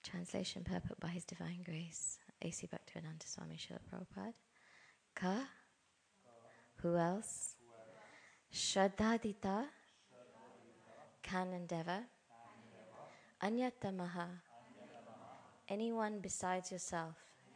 Translation purport by His Divine Grace, A.C. Bhaktivedanta Swami Srila Prabhupada. Ka, who else? Shraddhadita can endeavor. Anyatamaha, anyone besides yourself.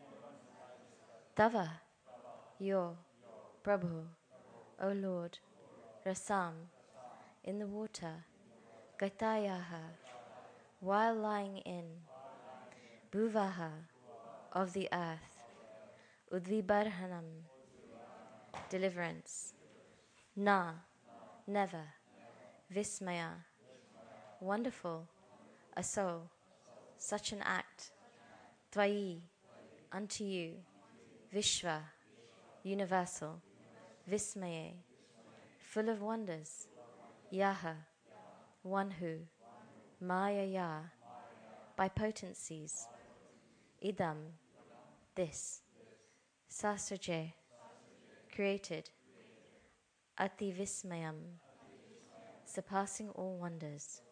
Tava, your, Prabhu, O Lord, Rasam, in the water. Gatayaha, while lying in. Bhuvaha, of the earth. Udvibarhanam, deliverance. Na, never. Vismaya, wonderful. Aso, such an act. Tvayi, unto you. Vishva, universal. Vismaye, full of wonders. Yaha, one who. Maya, by potencies. Idam, this. Sasraje, created. Ati Vismayam, surpassing all wonders.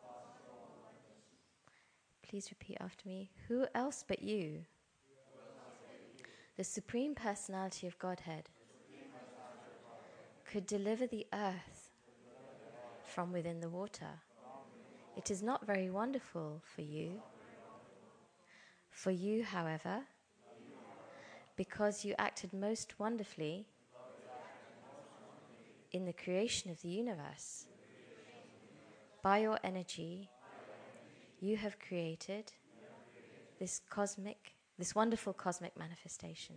Please repeat after me. Who else but you? The Supreme Personality of Godhead could deliver the earth from within the water. It is not very wonderful for you. For you, however, because you acted most wonderfully in the creation of the universe, by your energy, you have created this wonderful cosmic manifestation.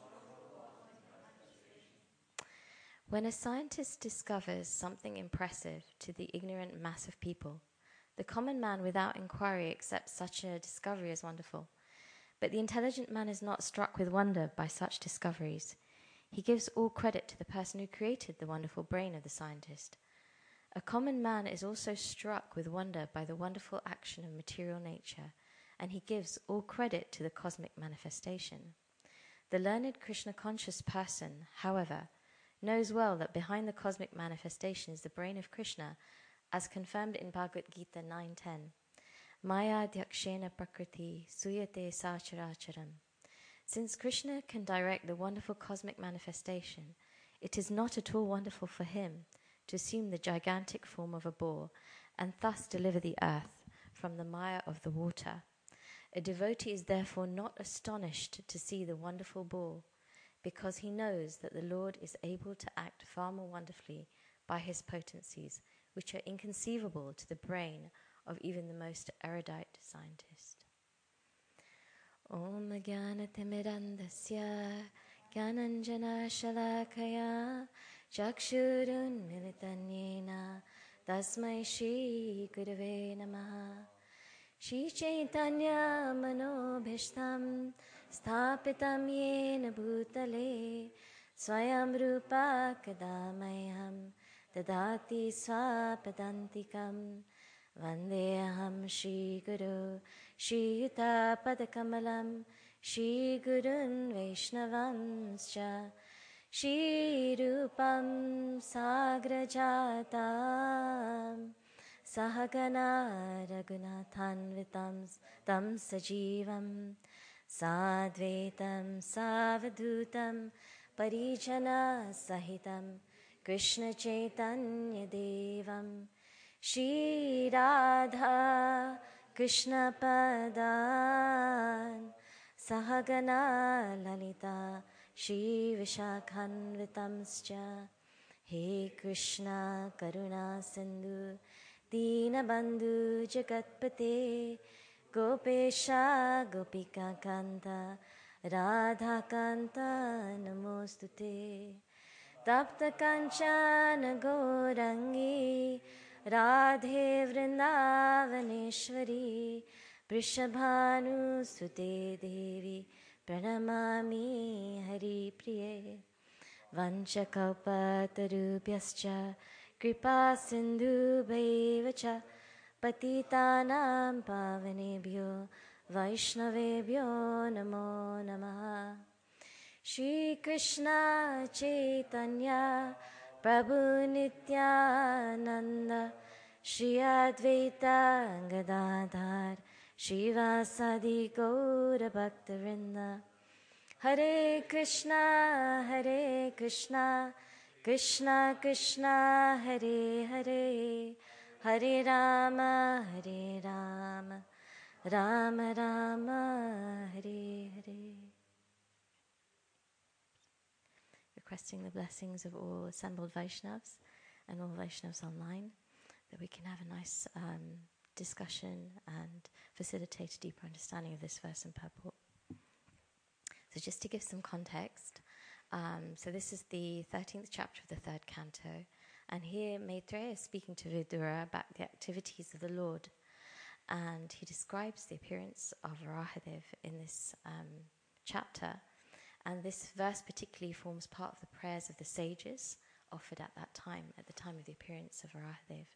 When a scientist discovers something impressive to the ignorant mass of people, the common man without inquiry accepts such a discovery as wonderful. But the intelligent man is not struck with wonder by such discoveries. He gives all credit to the person who created the wonderful brain of the scientist. A common man is also struck with wonder by the wonderful action of material nature, and he gives all credit to the cosmic manifestation. The learned Krishna-conscious person, however, knows well that behind the cosmic manifestation is the brain of Krishna, as confirmed in Bhagavad Gita 9.10. Maya Dyakshena Prakriti Suyate Sacharacharam. Since Krishna can direct the wonderful cosmic manifestation, it is not at all wonderful for him to assume the gigantic form of a boar and thus deliver the earth from the mire of the water. A devotee is therefore not astonished to see the wonderful boar, because he knows that the Lord is able to act far more wonderfully by his potencies, which are inconceivable to the brain of even the most erudite scientist. Om Jnanatimidandasya Jnananjana Shalakaya Chakshurun Militanyena Tasmai Shri Gurave Namaha. Shri Chaitanya Manobhishtam Sthapitam Yena Bhutale Swayam Rupa Kadamayam Dadati Swapadantikam Vandeham Shri Guru Shri Yuta Padakamalam Shri Gurun Vaishnavamscha Shri Rupam Sagrajatam Sahagana Raghunathanvitam Tam Sajivam Sadvaitam Savadhutam Parijana Sahitam Krishna Chaitanya Devam Shri Radha Krishna Padan Sahagana Lalita Shri Vishakhanvitamscha. He Krishna Karuna Sindhu Deenabandhu Jagatpate Gopesha Gopika Kanta Radha Kanta Namostute. Tapta Kanchana Gaurangi Radhe Vrindavaneshwari Vrishabhanu Sute Devi Pranamami Hari Priye. Vanchakalpatarubhyascha Kripa Sindhu Bhaivacha Patitanam Pavanebhyo Vaishnavebhyo Namo Namaha. Shri Krishna Chaitanya Prabhu Nityananda Shri Advaita Gadadhar Shivasadi Gaura Bhaktarinda. Hare Krishna, Krishna Krishna, Hare Hare, Hare Rama, Rama Rama, Hare Hare. Requesting the blessings of all assembled Vaishnavas and all Vaishnavas online, that we can have a nice discussion and facilitate a deeper understanding of this verse and purport. So just to give some context, so this is the 13th chapter of the 3rd canto, and here Maitreya is speaking to Vidura about the activities of the Lord, and he describes the appearance of Varahadev in this chapter, and this verse particularly forms part of the prayers of the sages offered at that time, at the time of the appearance of Varahadev.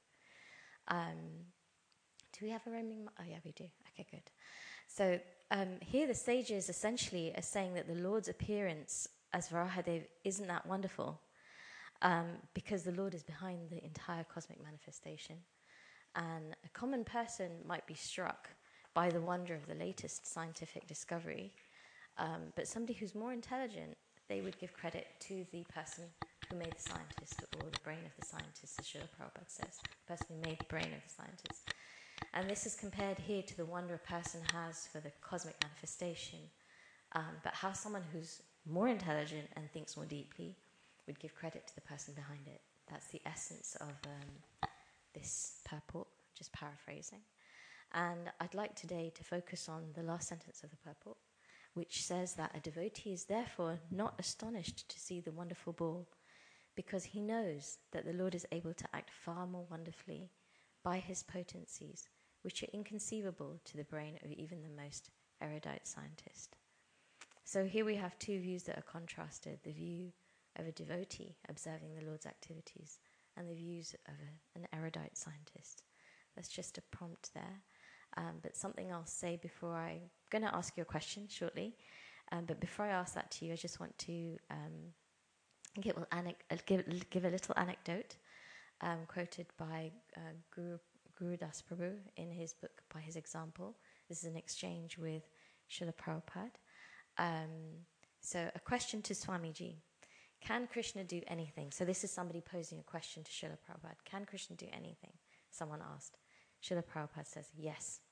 Do we have a roaming? Oh yeah, we do. Okay, good. So here the sages essentially are saying that the Lord's appearance as Varahadev isn't that wonderful, because the Lord is behind the entire cosmic manifestation. And a common person might be struck by the wonder of the latest scientific discovery, but somebody who's more intelligent, they would give credit to the person who made the scientist, or the brain of the scientist, as Srila Prabhupada says, the person who made the brain of the scientist. And this is compared here to the wonder a person has for the cosmic manifestation, but how someone who's more intelligent and thinks more deeply would give credit to the person behind it. That's the essence of this purport, just paraphrasing. And I'd like today to focus on the last sentence of the purport, which says that a devotee is therefore not astonished to see the wonderful ball, because he knows that the Lord is able to act far more wonderfully by his potencies, which are inconceivable to the brain of even the most erudite scientist. So here we have two views that are contrasted, the view of a devotee observing the Lord's activities and the views of an erudite scientist. That's just a prompt there. But something I'll say before I'm going to ask you a question shortly. But before I ask that to you, I just want to give a little anecdote quoted by Guru Das Prabhu in his book, By His Example. This is an exchange with Srila Prabhupada. So a question to Swamiji. Can Krishna do anything? So this is somebody posing a question to Srila Prabhupada. Can Krishna do anything? Someone asked. Srila Prabhupada says, yes.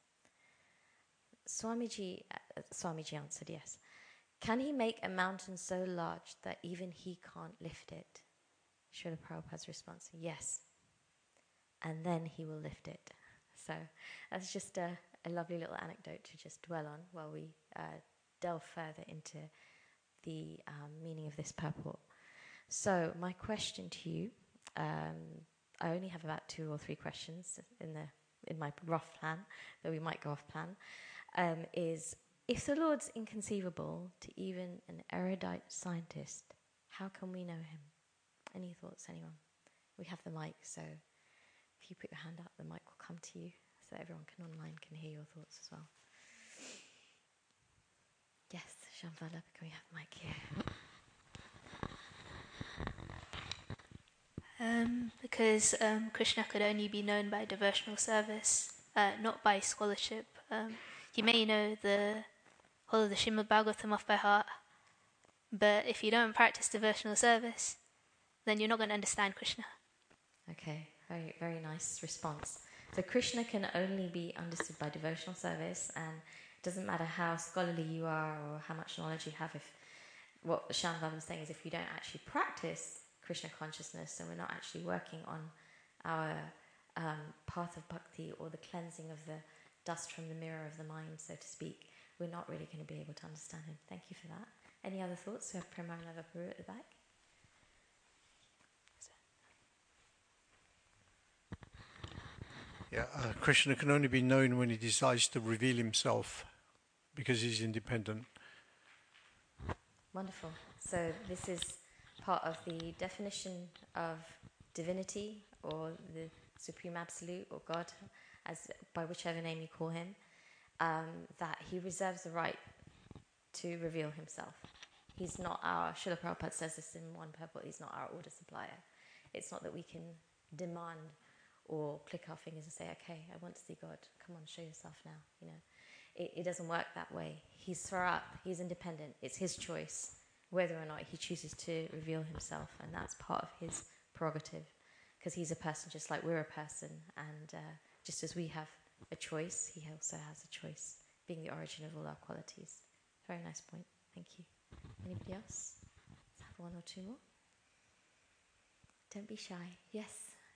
Swamiji answered, yes. Can he make a mountain so large that even he can't lift it? Srila Prabhupada's response, yes. And then he will lift it. So that's just a lovely little anecdote to just dwell on while we delve further into the meaning of this purport. So my question to you, I only have about 2 or 3 questions in my rough plan, though we might go off plan, is if the Lord's inconceivable to even an erudite scientist, how can we know him? Any thoughts, anyone? We have the mic, so if you put your hand up, the mic will come to you so that everyone online can hear your thoughts as well. Yes, Shambhala, can we have the mic here? Because Krishna could only be known by devotional service, not by scholarship. You may know the whole of the Srimad Bhagavatam off by heart, but if you don't practice devotional service, then you're not going to understand Krishna. Okay, very, very nice response. So Krishna can only be understood by devotional service, and it doesn't matter how scholarly you are or how much knowledge you have. If what Shambhala was saying is, if you don't actually practice Krishna consciousness and we're not actually working on our path of bhakti or the cleansing of the dust from the mirror of the mind, so to speak, we're not really going to be able to understand him. Thank you for that. Any other thoughts? We have Premanava Guru at the back. Yeah, Krishna can only be known when he decides to reveal himself, because he's independent. Wonderful. So this is part of the definition of divinity, or the Supreme Absolute, or God, as by whichever name you call him, that he reserves the right to reveal himself. He's not our, Srila Prabhupada says this in one purport, he's not our order supplier. It's not that we can demand or click our fingers and say, okay, I want to see God, come on, show yourself now, you know. it doesn't work that way. He's Swarup, he's independent. It's his choice whether or not he chooses to reveal himself, and that's part of his prerogative, because he's a person just like we're a person, and just as we have a choice, he also has a choice, being the origin of all our qualities. Very nice point. Thank you. Anybody else? Let's have one or two more. Don't be shy. Yes.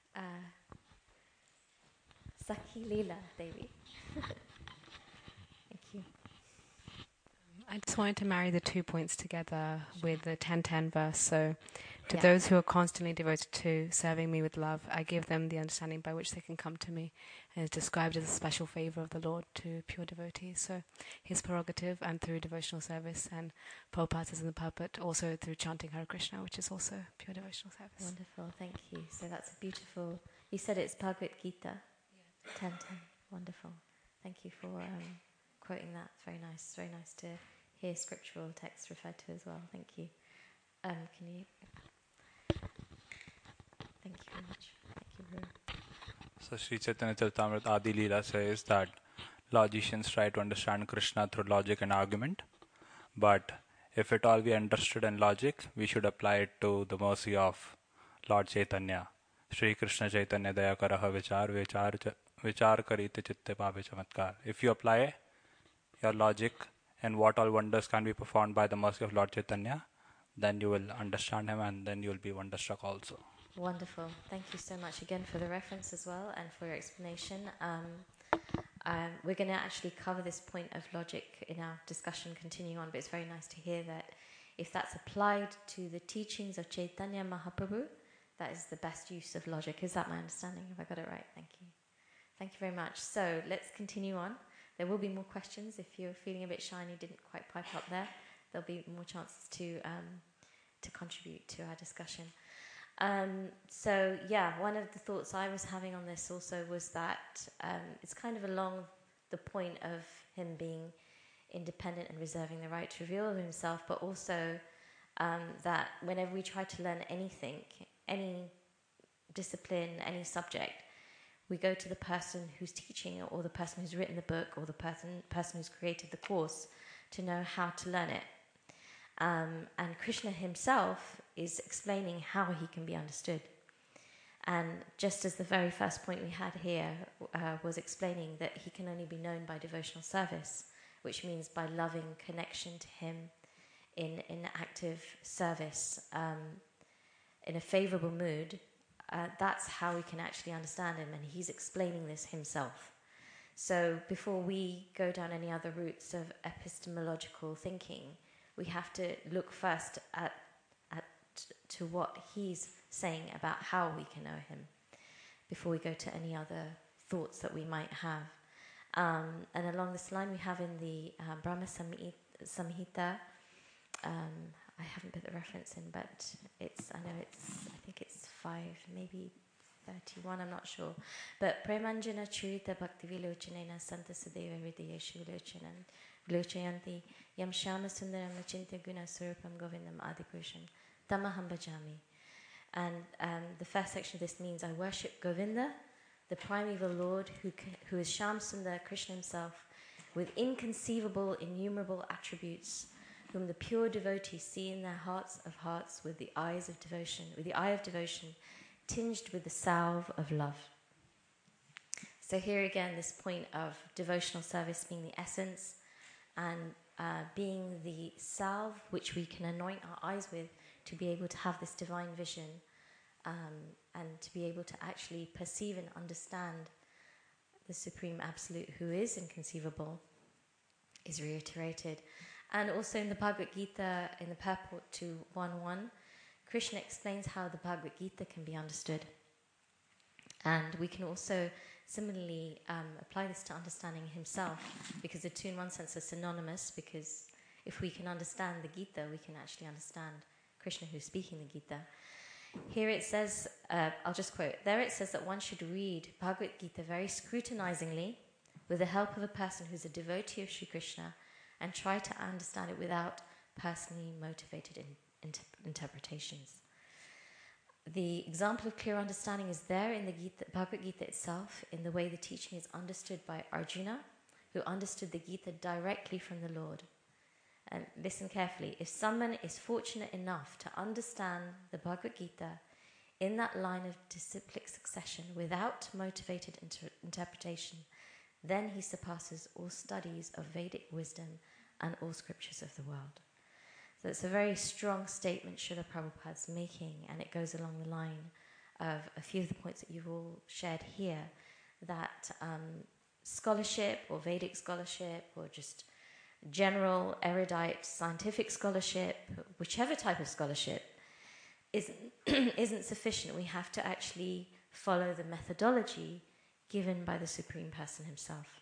Sakhi Leela Devi. Thank you. I just wanted to marry the 2 points together with the 10:10 verse. So, to Yeah. those who are constantly devoted to serving me with love, I give them the understanding by which they can come to me. And it's described as a special favor of the Lord to pure devotees. So, his prerogative, and through devotional service, and Prabhupada says in the pulpit, also through chanting Hare Krishna, which is also pure devotional service. Wonderful. Thank you. So that's a beautiful. You said it's Bhagavad Gita. 10:10. Wonderful. Thank you for quoting that. It's very nice. It's very nice to hear scriptural texts referred to as well. Thank you. Can you? Thank you very much. Thank you, Ruru. So Sri Chaitanya Charitamrita Adi Leela says that logicians try to understand Krishna through logic and argument, but if at all we understood in logic, we should apply it to the mercy of Lord Chaitanya. Sri Krishna Chaitanya Daya Karaha Vichar Karite Chitte Bhave Chamatkar. If you apply your logic and what all wonders can be performed by the mercy of Lord Chaitanya, then you will understand him, and then you will be wonderstruck also. Wonderful. Thank you so much again for the reference as well and for your explanation. We're going to actually cover this point of logic in our discussion continuing on, but it's very nice to hear that if that's applied to the teachings of Chaitanya Mahaprabhu, that is the best use of logic. Is that my understanding? Have I got it right? Thank you. Thank you very much. So let's continue on. There will be more questions. If you're feeling a bit shy and you didn't quite pipe up there, there'll be more chances to contribute to our discussion. So yeah, one of the thoughts I was having on this also was that it's kind of along the point of him being independent and reserving the right to reveal himself, but also that whenever we try to learn anything, any discipline, any subject, we go to the person who's teaching it, or the person who's written the book, or the person who's created the course to know how to learn it. And Krishna himself is explaining how he can be understood. And just as the very first point we had here was explaining that he can only be known by devotional service, which means by loving connection to him in active service, in a favorable mood, that's how we can actually understand him, and he's explaining this himself. So before we go down any other routes of epistemological thinking, we have to look first to what he's saying about how we can know him before we go to any other thoughts that we might have. And along this line, we have in the Brahma Samhita, I haven't put the reference in, but I think it's 5, maybe 31, I'm not sure. But Premanjana Churita Bhakti Vilochanena Santa Sadeva Vidiyeshu Vilochayanti Yam Shama Sundaram Nachintya Guna Surupam Govindam Adipurusham Tamaham Bhajami. And the first section of this means I worship Govinda, the primeval Lord who is Sham Sundar, Krishna himself, with inconceivable, innumerable attributes, whom the pure devotees see in their hearts of hearts with the eye of devotion, tinged with the salve of love. So here again, this point of devotional service being the essence and being the salve which we can anoint our eyes with to be able to have this divine vision and to be able to actually perceive and understand the Supreme Absolute who is inconceivable is reiterated. And also in the Bhagavad Gita, in the purport to 1.1, Krishna explains how the Bhagavad Gita can be understood. And we can also similarly apply this to understanding himself, because the two in one sense are synonymous, because if we can understand the Gita, we can actually understand Krishna who's speaking the Gita. Here it says, I'll just quote, there it says that one should read Bhagavad Gita very scrutinizingly with the help of a person who's a devotee of Sri Krishna, and try to understand it without personally motivated interpretations. The example of clear understanding is there in the Bhagavad Gita itself, in the way the teaching is understood by Arjuna, who understood the Gita directly from the Lord. And listen carefully. If someone is fortunate enough to understand the Bhagavad Gita in that line of disciplic succession without motivated interpretation, then he surpasses all studies of Vedic wisdom and all scriptures of the world. So it's a very strong statement Srila Prabhupada's making, and it goes along the line of a few of the points that you've all shared here, that scholarship or Vedic scholarship or just general erudite scientific scholarship, whichever type of scholarship, isn't sufficient. We have to actually follow the methodology given by the Supreme Person himself.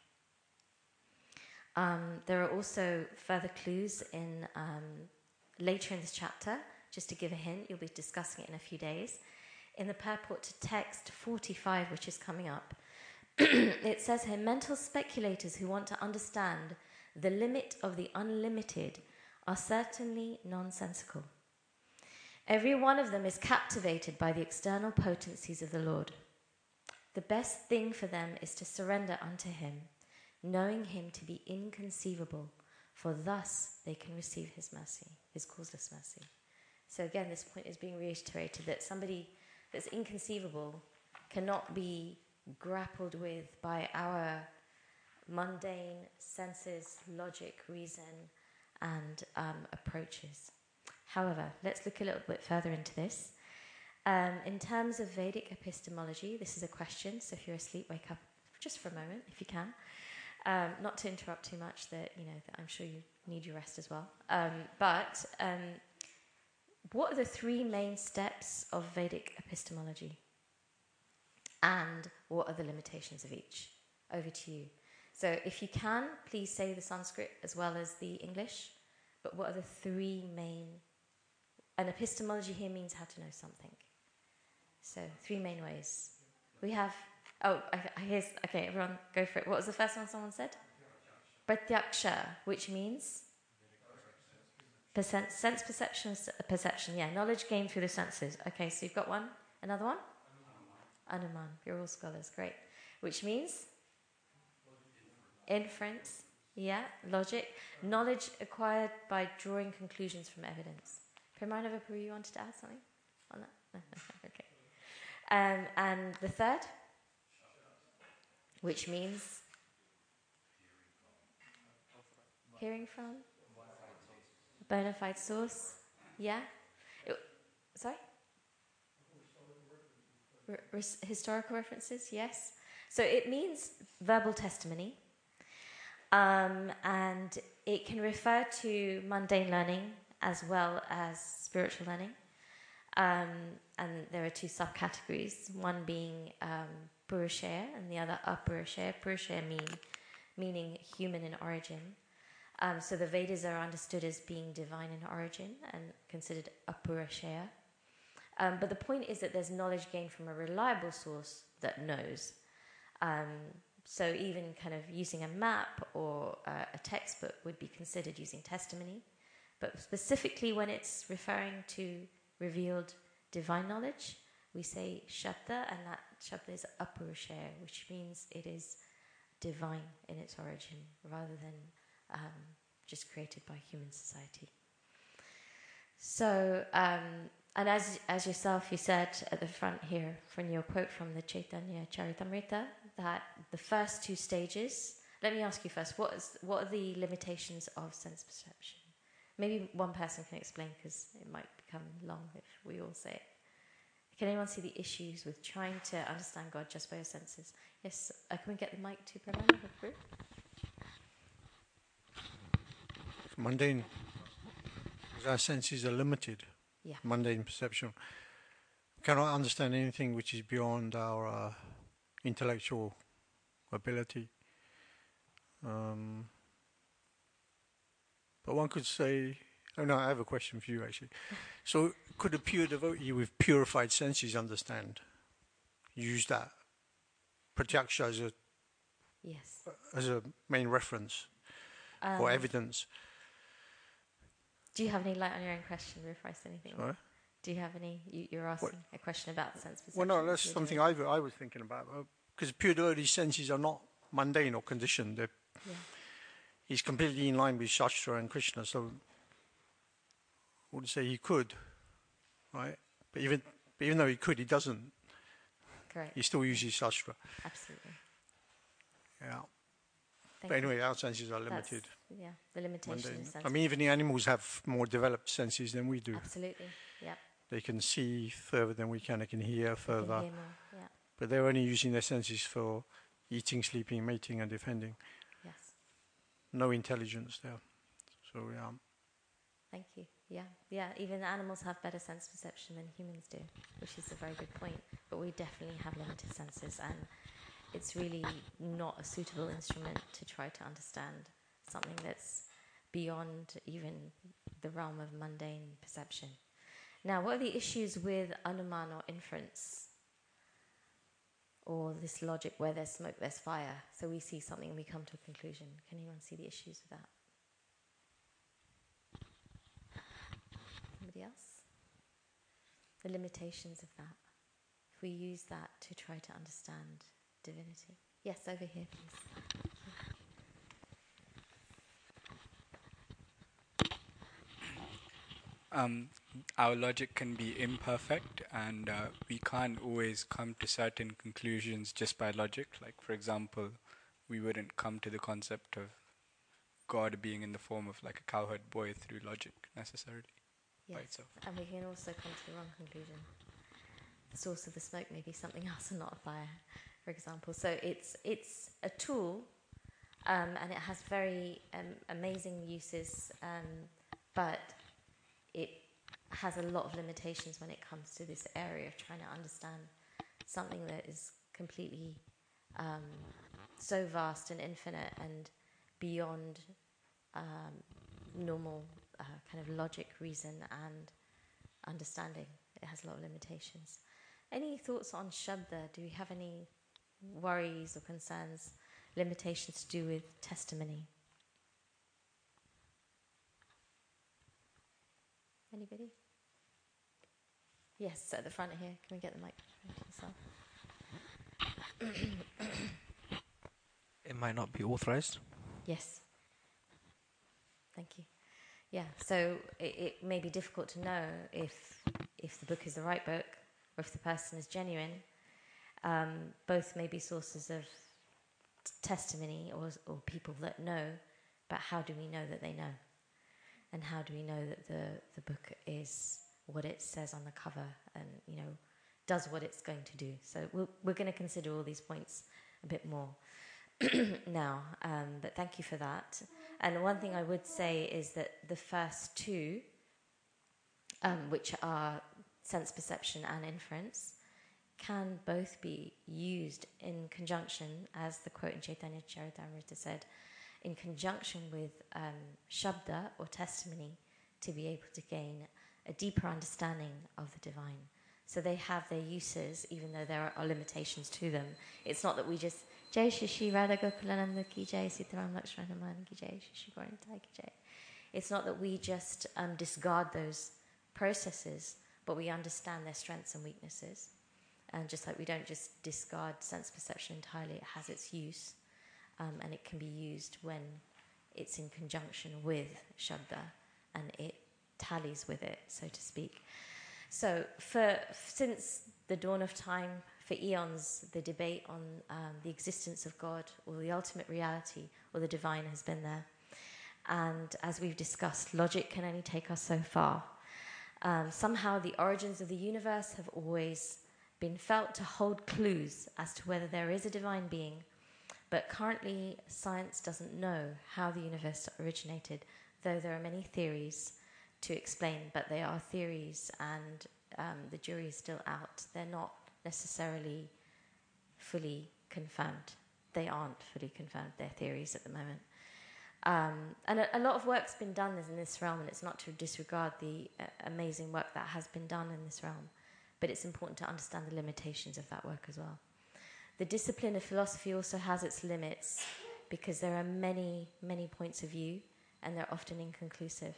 There are also further clues in later in this chapter. Just to give a hint, you'll be discussing it in a few days. In the purport to text 45, which is coming up, it says here, mental speculators who want to understand the limit of the unlimited are certainly nonsensical. Every one of them is captivated by the external potencies of the Lord. The best thing for them is to surrender unto him, knowing him to be inconceivable, for thus they can receive his mercy, his causeless mercy. So again, this point is being reiterated, that somebody that's inconceivable cannot be grappled with by our mundane senses, logic, reason, and approaches. However, let's look a little bit further into this. In terms of Vedic epistemology, this is a question, so if you're asleep, wake up just for a moment, if you can. Not to interrupt too much, that I'm sure you need your rest as well. But what are the three main steps of Vedic epistemology? And what are the limitations of each? Over to you. So if you can, please say the Sanskrit as well as the English. But what are the three main... And epistemology here means how to know something. So 3 main ways. We have... Okay, everyone go for it. What was the first one someone said? Pratyaksha, which means? Sense perception, yeah. Knowledge gained through the senses. Okay, so you've got one. Another one? Anuman. You're all scholars, great. Which means? Inference, yeah. Logic. Knowledge acquired by drawing conclusions from evidence. Pramanava Puri, you wanted to add something on that? No, okay. And the third? Which means? Hearing from? A bona fide source. Yeah? Sorry? Historical references, yes. So it means verbal testimony. And it can refer to mundane learning as well as spiritual learning. And there are 2 subcategories, one being Purushaya and the other Apurusheya. Purushaya meaning human in origin. So the Vedas are understood as being divine in origin and considered Apurusheya. But the point is that there's knowledge gained from a reliable source that knows. So even kind of using a map or a textbook would be considered using testimony. But specifically when it's referring to revealed divine knowledge, we say Shabda, and that Shabda is Apurusheya, which means it is divine in its origin rather than just created by human society. So, and as yourself, you said at the front here, from your quote from the Chaitanya Charitamrita, that the first 2 stages. Let me ask you first, what are the limitations of sense perception? Maybe one person can explain, because it might become long if we all say it. Can anyone see the issues with trying to understand God just by your senses? Yes, can we get the mic to Pramana? Mundane, because our senses are limited. Yeah. Mundane perception. We cannot understand anything which is beyond our intellectual ability. But one could say, I have a question for you actually. So could a pure devotee with purified senses understand? Use that pratyaksha as a main reference or evidence? Do you have any light on your own question before I say anything? Sorry? Do you have any? You're asking a question about the sense perception. Well, no, that's something I was thinking about. Because pure devotee senses are not mundane or conditioned. They're Yeah. He's completely in line with Shastra and Krishna, so I would say he could, right? But even though he could, he doesn't. Correct. He still uses Shastra. Absolutely. Yeah. Thank But anyway, you. our senses are limited. Yeah, the limitation Mundane. of sense. I mean, even the animals have more developed senses than we do. Absolutely. Yeah. They can see further than we can. They can hear You further. can hear more. Yeah. But they're only using their senses for eating, sleeping, mating, and defending. Yes. No intelligence there. So, yeah. Thank you. Yeah. Yeah. Even animals have better sense perception than humans do, which is a very good point. But we definitely have limited senses, and it's really not a suitable instrument to try to understand something that's beyond even the realm of mundane perception. Now, what are the issues with anuman or inference? Or this logic where there's smoke, there's fire. So we see something and we come to a conclusion. Can anyone see the issues with that? Somebody else? The limitations of that. If we use that to try to understand divinity. Yes, over here, please. Our logic can be imperfect, and we can't always come to certain conclusions just by logic. Like, for example, we wouldn't come to the concept of God being in the form of like a cowherd boy through logic necessarily. Yes, by itself. and we can also come to the wrong conclusion. The source of the smoke may be something else and not a fire, for example. So it's a tool, and it has very amazing uses, but it has a lot of limitations when it comes to this area of trying to understand something that is completely so vast and infinite and beyond normal kind of logic, reason, and understanding. It has a lot of limitations. Any thoughts on Shabda? Do we have any worries or concerns, limitations to do with testimony? Anybody? Yes, at the front here. Can we get the microphone to yourself? It might not be authorized. Yes. Thank you. Yeah, so it may be difficult to know if the book is the right book or if the person is genuine. Both may be sources of testimony or people that know, but how do we know that they know? And how do we know that the book is what it says on the cover and, does what it's going to do? So we're going to consider all these points a bit more now, but thank you for that. And one thing I would say is that the first two, which are sense perception and inference, can both be used in conjunction, as the quote in Chaitanya Charitamrita said, in conjunction with Shabda or testimony, to be able to gain a deeper understanding of the divine. So they have their uses, even though there are limitations to them. It's not that we just Jai Shishi Radha Gokulananda ki Jai Sitaram Lakshmanaman ki Jai Shishi Gauranitai ki Jai. It's not that we just discard those processes, but we understand their strengths and weaknesses. And just like we don't just discard sense perception entirely, it has its use. And it can be used when it's in conjunction with Shabda and it tallies with it, so to speak. So since the dawn of time, for eons, the debate on the existence of God or the ultimate reality or the divine has been there. And as we've discussed, logic can only take us so far. Somehow the origins of the universe have always been felt to hold clues as to whether there is a divine being. But currently, science doesn't know how the universe originated, though there are many theories to explain, but they are theories and the jury is still out. They're not necessarily fully confirmed. They aren't fully confirmed, they're theories at the moment. And a lot of work's been done in this realm, and it's not to disregard the amazing work that has been done in this realm, but it's important to understand the limitations of that work as well. The discipline of philosophy also has its limits because there are many, many points of view and they're often inconclusive.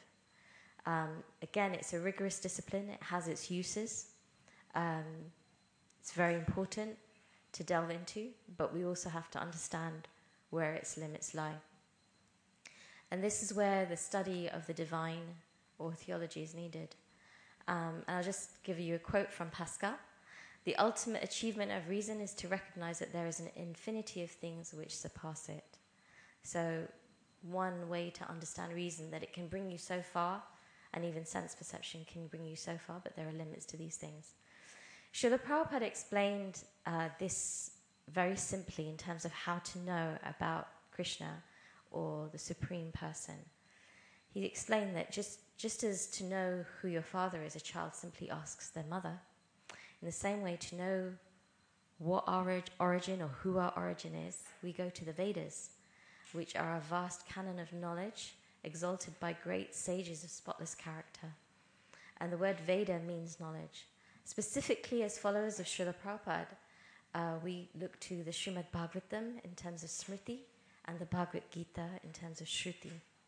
Again, it's a rigorous discipline. It has its uses. It's very important to delve into, but we also have to understand where its limits lie. And this is where the study of the divine or theology is needed. And I'll just give you a quote from Pascal. The ultimate achievement of reason is to recognize that there is an infinity of things which surpass it. So one way to understand reason, that it can bring you so far, and even sense perception can bring you so far, but there are limits to these things. Srila Prabhupada explained this very simply in terms of how to know about Krishna or the Supreme Person. He explained that just as to know who your father is, a child simply asks their mother, in the same way, to know what our origin or who our origin is, we go to the Vedas, which are a vast canon of knowledge exalted by great sages of spotless character. And the word Veda means knowledge. Specifically, as followers of Srila Prabhupada, we look to the Srimad Bhagavatam in terms of Smriti and the Bhagavad Gita in terms of Shruti.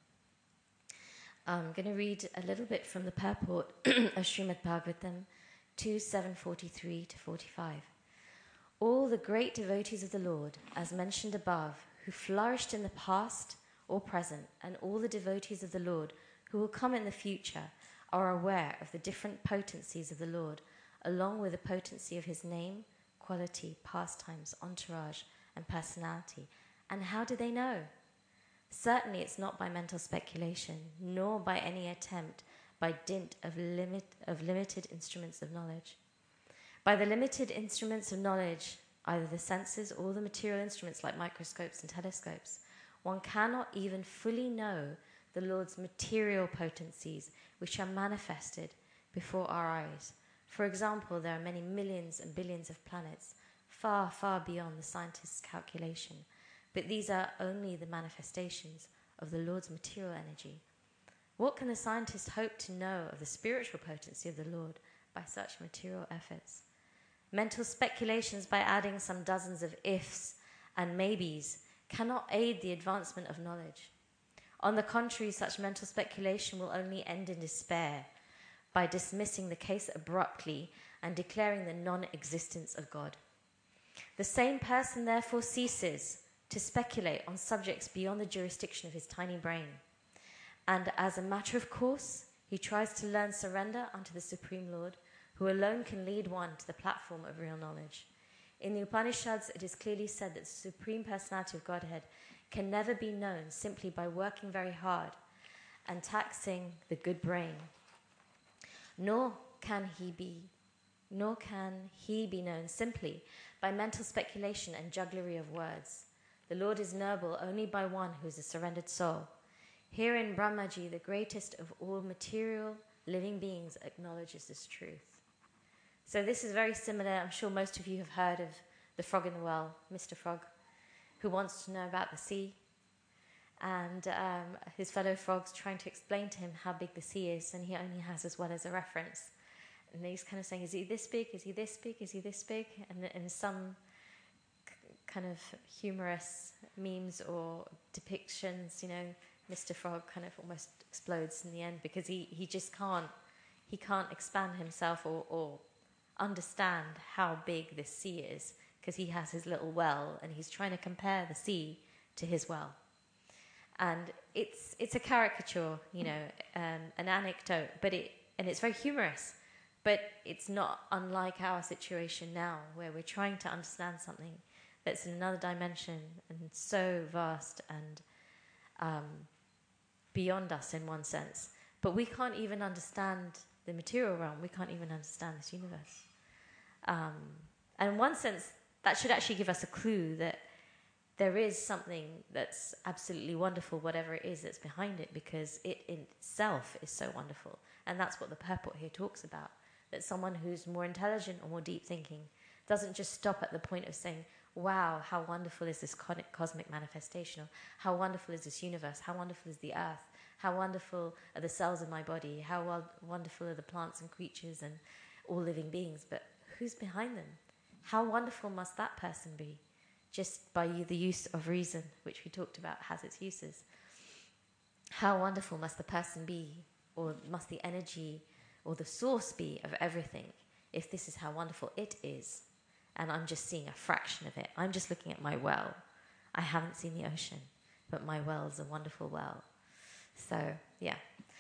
I'm going to read a little bit from the purport of Srimad Bhagavatam 2:743 to 45. All the great devotees of the Lord, as mentioned above, who flourished in the past or present, and all the devotees of the Lord who will come in the future, are aware of the different potencies of the Lord, along with the potency of his name, quality, pastimes, entourage, and personality. And how do they know? Certainly it's not by mental speculation, nor by any attempt by dint of limited instruments of knowledge. By the limited instruments of knowledge, either the senses or the material instruments like microscopes and telescopes, one cannot even fully know the Lord's material potencies which are manifested before our eyes. For example, there are many millions and billions of planets, far, far beyond the scientist's calculation, but these are only the manifestations of the Lord's material energy. What can the scientist hope to know of the spiritual potency of the Lord by such material efforts? Mental speculations by adding some dozens of ifs and maybes cannot aid the advancement of knowledge. On the contrary, such mental speculation will only end in despair by dismissing the case abruptly and declaring the non-existence of God. The same person therefore ceases to speculate on subjects beyond the jurisdiction of his tiny brain. And as a matter of course, he tries to learn surrender unto the Supreme Lord, who alone can lead one to the platform of real knowledge. In the Upanishads, it is clearly said that the Supreme Personality of Godhead can never be known simply by working very hard and taxing the good brain. Nor can he be known simply by mental speculation and jugglery of words. The Lord is knowable only by one who is a surrendered soul. Herein Brahmaji, the greatest of all material living beings, acknowledges this truth. So this is very similar. I'm sure most of you have heard of the frog in the well, Mr. Frog, who wants to know about the sea. And his fellow frogs trying to explain to him how big the sea is, and he only has as well as a reference. And he's kind of saying, is he this big? Is he this big? Is he this big? And in some kind of humorous memes or depictions, you know, Mr. Frog kind of almost explodes in the end because he just can't expand himself or understand how big this sea is, because he has his little well and he's trying to compare the sea to his well. And it's a caricature, you know, an anecdote, and it's very humorous, but it's not unlike our situation now, where we're trying to understand something that's in another dimension and so vast and beyond us in one sense. But we can't even understand the material realm. We can't even understand this universe. And in one sense, that should actually give us a clue that there is something that's absolutely wonderful, whatever it is that's behind it, because it in itself is so wonderful. And that's what the purport here talks about, that someone who's more intelligent or more deep thinking doesn't just stop at the point of saying, wow, how wonderful is this cosmic manifestation, or how wonderful is this universe, how wonderful is the earth, how wonderful are the cells in my body, how wonderful are the plants and creatures and all living beings, but who's behind them? How wonderful must that person be? Just by the use of reason, which we talked about has its uses. How wonderful must the person be, or must the energy or the source be of everything, if this is how wonderful it is, and I'm just seeing a fraction of it. I'm just looking at my well. I haven't seen the ocean, but my well is a wonderful well. So, yeah.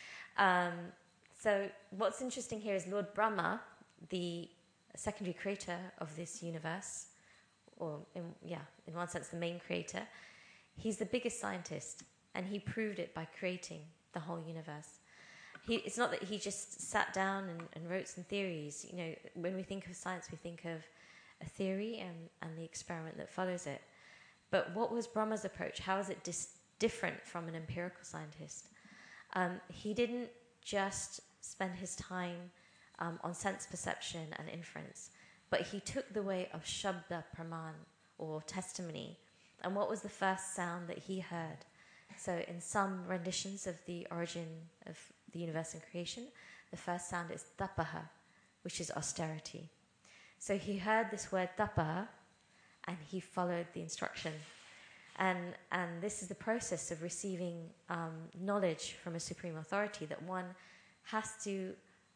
So what's interesting here is Lord Brahma, the secondary creator of this universe, or in one sense the main creator, he's the biggest scientist, and he proved it by creating the whole universe. It's not that he just sat down and wrote some theories. You know, when we think of science, we think of a theory and the experiment that follows it. But what was Brahma's approach? How is it different from an empirical scientist? He didn't just spend his time on sense perception and inference, but he took the way of Shabda Praman, or testimony. And what was the first sound that he heard? So in some renditions of the origin of the universe and creation, the first sound is tapaha, which is austerity. So he heard this word tapaha, and he followed the instruction. And this is the process of receiving knowledge from a supreme authority, that one has to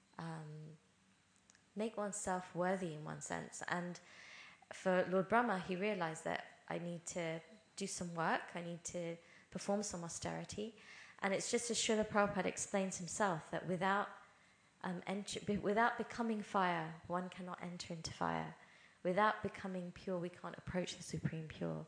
make oneself worthy in one sense. And for Lord Brahma, he realized that I need to do some work, I need to perform some austerity. And it's just as Srila Prabhupada explains himself, that without becoming fire, one cannot enter into fire. Without becoming pure, we can't approach the Supreme Pure.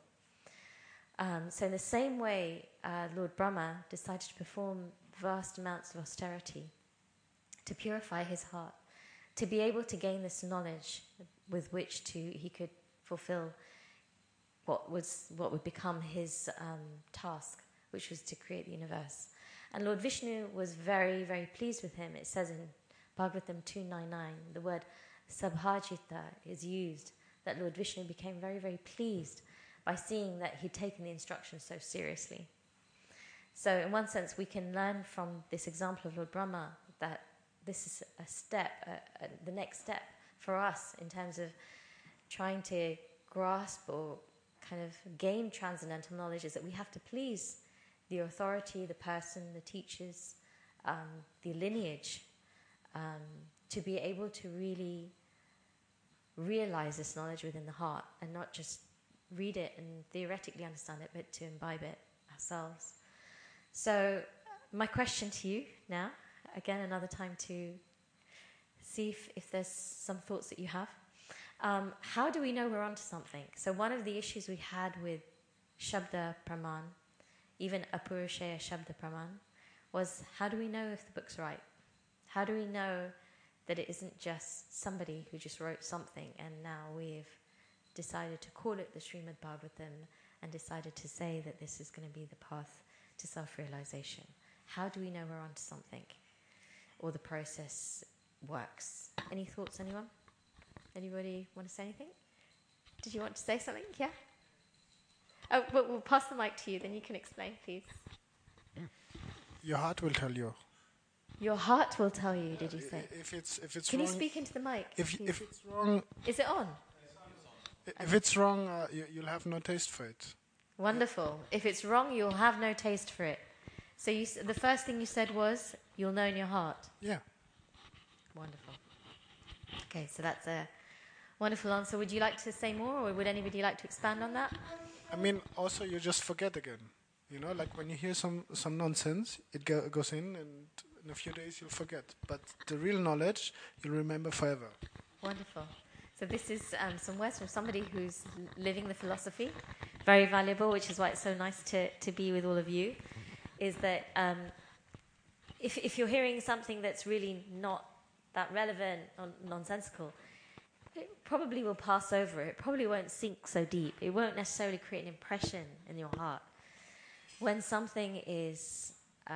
So in the same way, Lord Brahma decided to perform vast amounts of austerity to purify his heart, to be able to gain this knowledge with which he could fulfill what would become his task, which was to create the universe. And Lord Vishnu was very, very pleased with him. It says in Bhagavatam 2.9.9, the word sabhajita is used, that Lord Vishnu became very, very pleased by seeing that he'd taken the instructions so seriously. So in one sense, we can learn from this example of Lord Brahma that this is a step, the next step for us in terms of trying to grasp or kind of gain transcendental knowledge, is that we have to please the authority, the person, the teachers, the lineage, to be able to really realize this knowledge within the heart, and not just read it and theoretically understand it, but to imbibe it ourselves. So my question to you now, again another time to see if there's some thoughts that you have. How do we know we're onto something? So one of the issues we had with Shabda Praman, even Apurusheya Shabda Praman, was how do we know if the book's right? How do we know that it isn't just somebody who just wrote something and now we've decided to call it the Srimad Bhagavatam and decided to say that this is going to be the path to self-realization? How do we know we're onto something, or the process works? Any thoughts, anyone? Anybody want to say anything? Did you want to say something? Yeah? Oh, but we'll pass the mic to you, then you can explain, please. Your heart will tell you. Your heart will tell you, did you say? If it's Can wrong, you speak into the mic? if please? it's wrong, Is it on? if it's wrong, you'll have no taste for it. Wonderful. If it's wrong, you'll have no taste for it. So the first thing you said was, you'll know in your heart. Yeah. Wonderful. Okay, so that's a wonderful answer. Would you like to say more, or would anybody like to expand on that? I mean, also you just forget again. You know, like when you hear some nonsense, it goes in, and in a few days you'll forget. But the real knowledge, you'll remember forever. Wonderful. So this is some words from somebody who's living the philosophy. Very valuable, which is why it's so nice to be with all of you, is that if you're hearing something that's really not that relevant or nonsensical, it probably will pass over. It probably won't sink so deep. It won't necessarily create an impression in your heart. When something is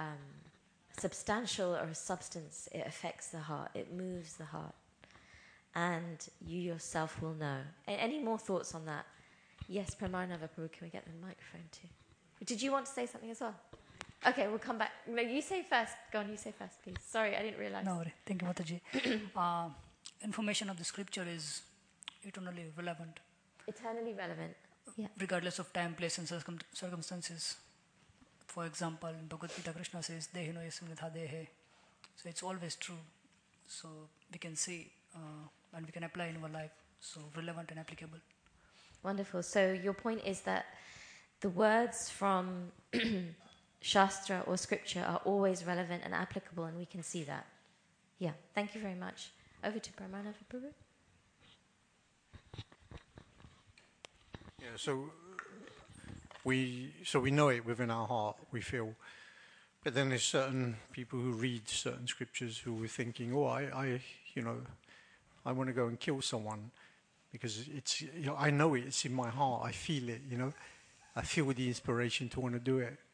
substantial or a substance, it affects the heart. It moves the heart. And you yourself will know. Any more thoughts on that? Yes, Pramarnava Prabhu, can we get the microphone too? Did you want to say something as well? Okay, we'll come back. No, you say first. Go on, you say first, please. Sorry, I didn't realize. No, thank you, Mataji. Information of the scripture is eternally relevant. Eternally relevant. Yeah. Regardless of time, place, and circumstances. For example, in Bhagavad Gita, Krishna says, Dehino yasminatha dehe. So it's always true. So we can see and we can apply in our life. So relevant and applicable. Wonderful. So your point is that the words from Shastra or scripture are always relevant and applicable, and we can see that. Yeah, thank you very much. Over to Paramanava Prabhu. Yeah, so we know it within our heart, we feel. But then there's certain people who read certain scriptures who were thinking, oh, I want to go and kill someone because it's, I know it, it's in my heart, I feel it, I feel the inspiration to want to do it.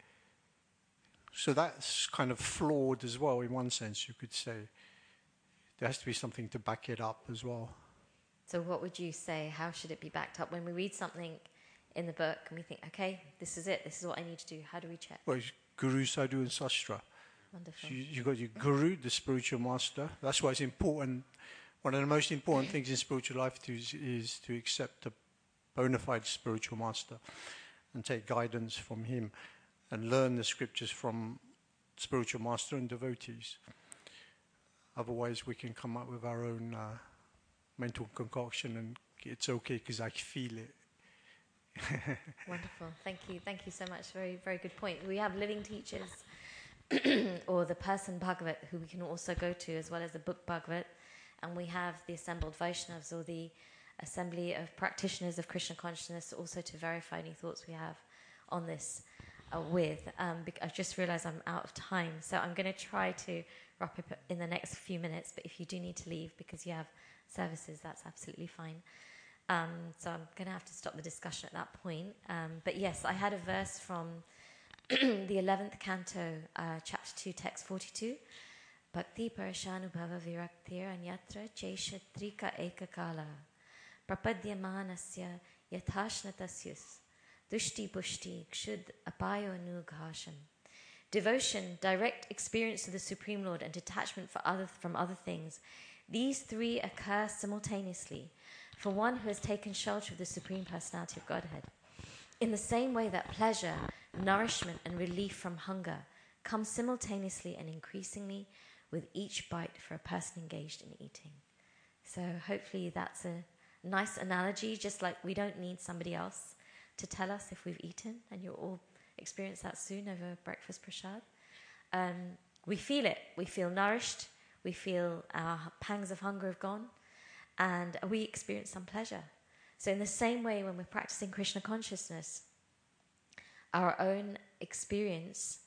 So that's kind of flawed as well, in one sense, you could say. There has to be something to back it up as well. So what would you say? How should it be backed up? When we read something in the book and we think, okay, this is it, this is what I need to do, how do we check? Well, it's Guru, Sadhu and Sastra. Wonderful. So you've got your Guru, the spiritual master. That's why it's important. One of the most important things in spiritual life is to accept a bona fide spiritual master and take guidance from him and learn the scriptures from spiritual master and devotees. Otherwise, we can come up with our own mental concoction, and it's okay because I feel it. Wonderful. Thank you so much. Very, very good point. We have living teachers or the person Bhagavat, who we can also go to, as well as the book Bhagavat, and we have the assembled Vaishnavas, or the assembly of practitioners of Krishna consciousness, also to verify any thoughts we have on this I've just realized I'm out of time, so I'm going to try to wrap up in the next few minutes, but if you do need to leave because you have services, that's absolutely fine. So I'm going to have to stop the discussion at that point. But yes, I had a verse from the 11th canto, chapter 2, text 42. Bhakti parashanubhava viraktir anyatra cheshatrika ekakala prapadyamanasya yathashnatasyus dushti pushti kshud apayo nughasham. Devotion, direct experience of the Supreme Lord, and detachment from other things. These three occur simultaneously for one who has taken shelter of the Supreme Personality of Godhead. In the same way that pleasure, nourishment, and relief from hunger come simultaneously and increasingly with each bite for a person engaged in eating. So hopefully that's a nice analogy, just like we don't need somebody else to tell us if we've eaten, and you'll all experience that soon over breakfast prasad. We feel it. We feel nourished. We feel our pangs of hunger have gone, and we experience some pleasure. So in the same way, when we're practicing Krishna consciousness, our own experience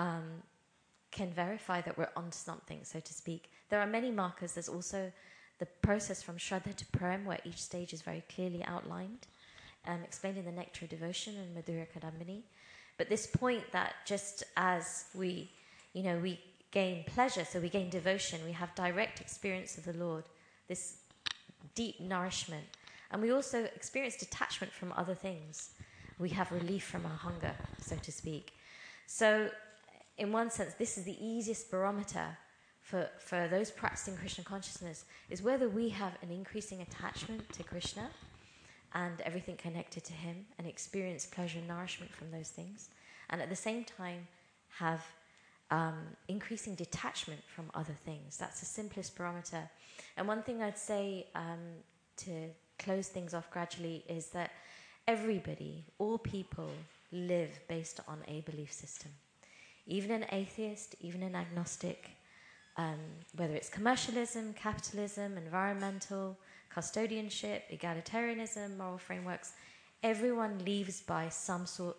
can verify that we're onto something, so to speak. There are many markers. There's also the process from Shraddha to Prem, where each stage is very clearly outlined, explained in the Nectar of Devotion and Madhurya Kadambini. But this point that just as we gain pleasure, so we gain devotion, we have direct experience of the Lord, this deep nourishment. And we also experience detachment from other things. We have relief from our hunger, so to speak. So, in one sense, this is the easiest barometer for those practicing Krishna consciousness, is whether we have an increasing attachment to Krishna and everything connected to him, and experience pleasure and nourishment from those things, and at the same time have increasing detachment from other things. That's the simplest barometer. And one thing I'd say to close things off gradually is that everybody, all people, live based on a belief system. Even an atheist, even an agnostic, whether it's commercialism, capitalism, environmental, custodianship, egalitarianism, moral frameworks, everyone lives by some sort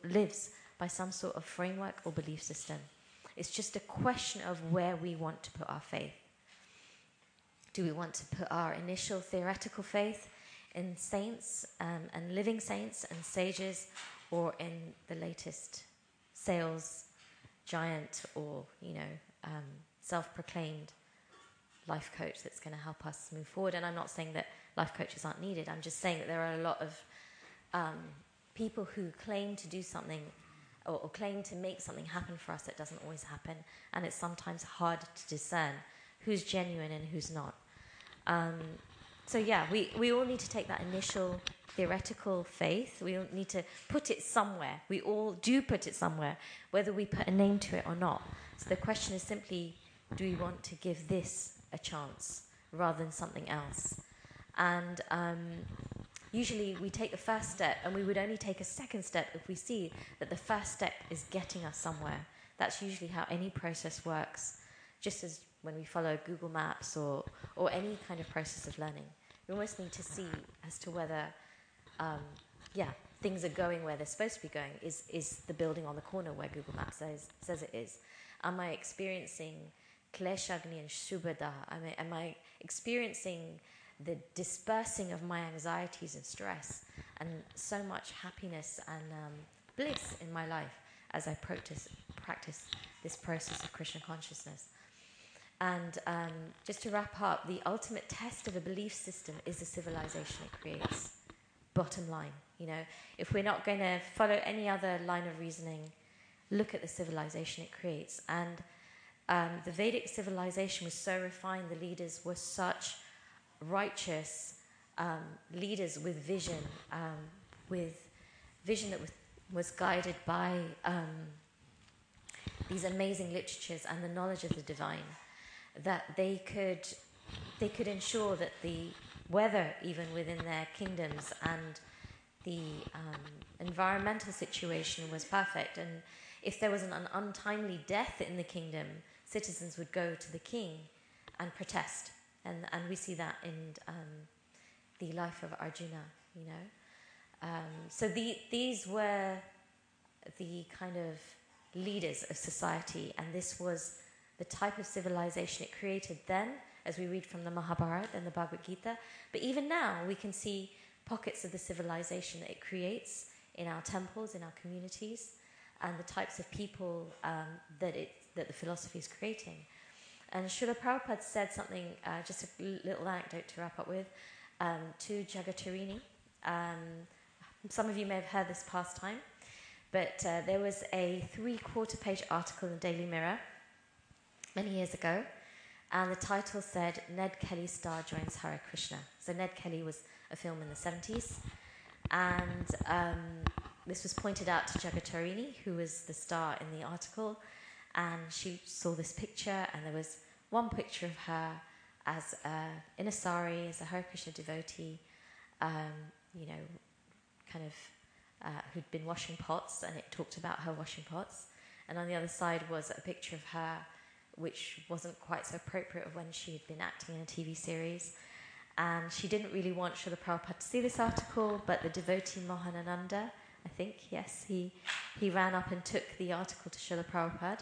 of framework or belief system. It's just a question of where we want to put our faith. Do we want to put our initial theoretical faith in saints and living saints and sages, or in the latest sales giant or self-proclaimed life coach that's going to help us move forward? And I'm not saying that life coaches aren't needed. I'm just saying that there are a lot of people who claim to do something or claim to make something happen for us that doesn't always happen, and it's sometimes hard to discern who's genuine and who's not. So yeah, we all need to take that initial theoretical faith. We all need to put it somewhere. We all do put it somewhere, whether we put a name to it or not. So the question is simply, do we want to give this a chance rather than something else? And usually we take the first step, and we would only take a second step if we see that the first step is getting us somewhere. That's usually how any process works, just as when we follow Google Maps or any kind of process of learning. We almost need to see as to whether, things are going where they're supposed to be going. Is the building on the corner where Google Maps says it is? Am I experiencing Kleshagni and Shubhada? Am I experiencing the dispersing of my anxieties and stress and so much happiness and bliss in my life as I practice this process of Krishna consciousness? And just to wrap up, the ultimate test of a belief system is the civilization it creates. Bottom line, if we're not going to follow any other line of reasoning, look at the civilization it creates. And the Vedic civilization was so refined, the leaders were such righteous leaders with vision that was guided by these amazing literatures and the knowledge of the divine, that they could ensure that the weather, even within their kingdoms, and the environmental situation was perfect. And if there was an untimely death in the kingdom, citizens would go to the king and protest. And we see that in the life of Arjuna, So these were the kind of leaders of society, and this was the type of civilization it created then, as we read from the Mahabharata and the Bhagavad Gita. But even now, we can see pockets of the civilization that it creates in our temples, in our communities, and the types of people that the philosophy is creating. And Srila Prabhupada said something, just a little anecdote to wrap up with, to Jagatarini. Some of you may have heard this past time, but there was a 3/4 page article in the Daily Mirror many years ago, and the title said, Ned Kelly star joins Hare Krishna. So Ned Kelly was a film in the 70s, and this was pointed out to Jagatarini, who was the star in the article, and she saw this picture, and there was one picture of her as in a sari, as a Hare Krishna devotee, who'd been washing pots, and it talked about her washing pots. And on the other side was a picture of her which wasn't quite so appropriate of when she had been acting in a TV series. And she didn't really want Srila Prabhupada to see this article, but the devotee Mohanananda, I think, yes, he ran up and took the article to Srila Prabhupada,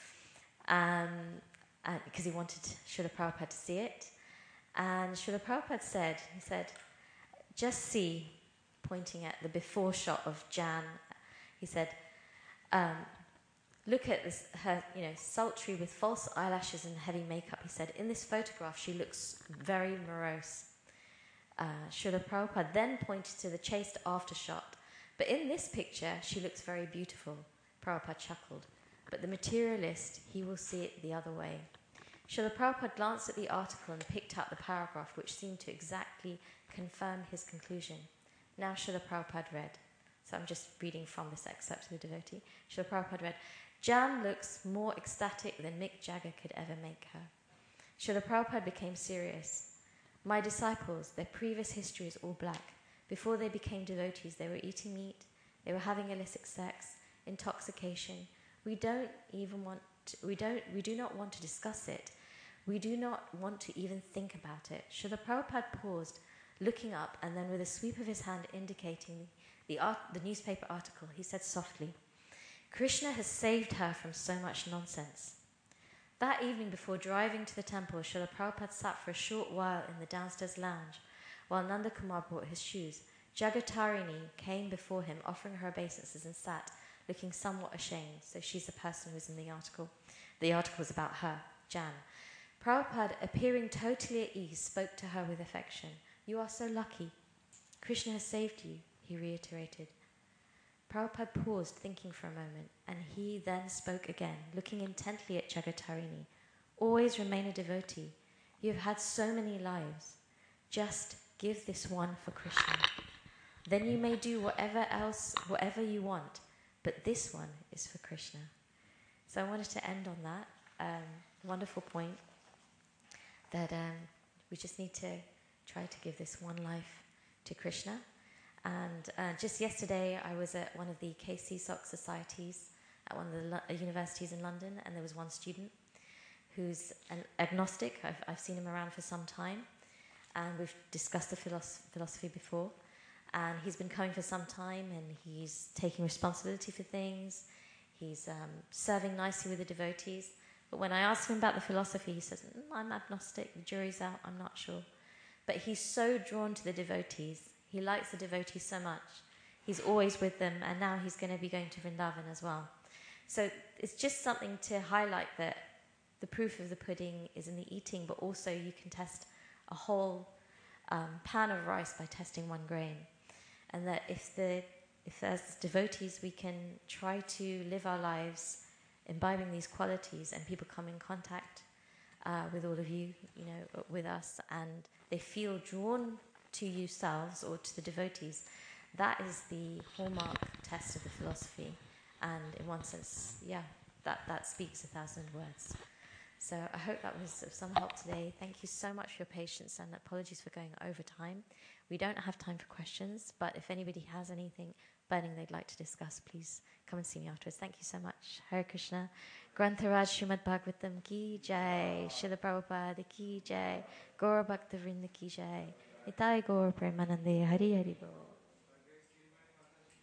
because he wanted Srila Prabhupada to see it. And Srila Prabhupada said, just see, pointing at the before shot of Jan, he said, look at this, her, sultry with false eyelashes and heavy makeup. He said, in this photograph, she looks very morose. Srila Prabhupada then pointed to the chaste after shot. But in this picture, she looks very beautiful. Prabhupada chuckled. But the materialist, he will see it the other way. Srila Prabhupada glanced at the article and picked out the paragraph which seemed to exactly confirm his conclusion. Now Srila Prabhupada read. So I'm just reading from this excerpt to the devotee. Srila Prabhupada read, Jan looks more ecstatic than Mick Jagger could ever make her. Srila Prabhupada became serious. My disciples, their previous history is all black. Before they became devotees, they were eating meat, they were having illicit sex, intoxication. We do not want to discuss it. We do not want to even think about it. Srila Prabhupada paused, looking up, and then with a sweep of his hand indicating the newspaper article, he said softly, Krishna has saved her from so much nonsense. That evening, before driving to the temple, Srila Prabhupada sat for a short while in the downstairs lounge while Nanda Kumar brought his shoes. Jagatarini came before him, offering her obeisances, and sat, looking somewhat ashamed. So she's the person who was in the article. The article was about her, Jan. Prabhupada, appearing totally at ease, spoke to her with affection. You are so lucky. Krishna has saved you, he reiterated. Prabhupada paused, thinking for a moment, and he then spoke again, looking intently at Jagatarini. Always remain a devotee. You have had so many lives. Just give this one for Krishna. Then you may do whatever you want, but this one is for Krishna. So I wanted to end on that wonderful point that we just need to try to give this one life to Krishna. And just yesterday, I was at one of the KC Soc societies at one of the universities in London, and there was one student who's an agnostic. I've seen him around for some time, and we've discussed the philosophy before. And he's been coming for some time, and he's taking responsibility for things. He's serving nicely with the devotees. But when I asked him about the philosophy, he says, I'm agnostic, the jury's out, I'm not sure. But he's so drawn to the devotees. He likes the devotees so much. He's always with them, and now he's going to be going to Vrindavan as well. So it's just something to highlight that the proof of the pudding is in the eating, but also you can test a whole pan of rice by testing 1 grain. And that if as devotees we can try to live our lives imbibing these qualities, and people come in contact with all of you, with us, and they feel drawn to yourselves or to the devotees, that is the hallmark test of the philosophy. And in one sense, that speaks 1,000 words. So I hope that was of some help today. Thank you so much for your patience, and apologies for going over time. We don't have time for questions, but if anybody has anything burning they'd like to discuss, please come and see me afterwards. Thank you so much. Hare Krishna. Grantharaj Srimad Bhagavatam ki jai. Srila Prabhupada ki jai. Gaura Bhakta Vrinda ki jai. Nitai Gaur Premanande. Hari Hari Bol.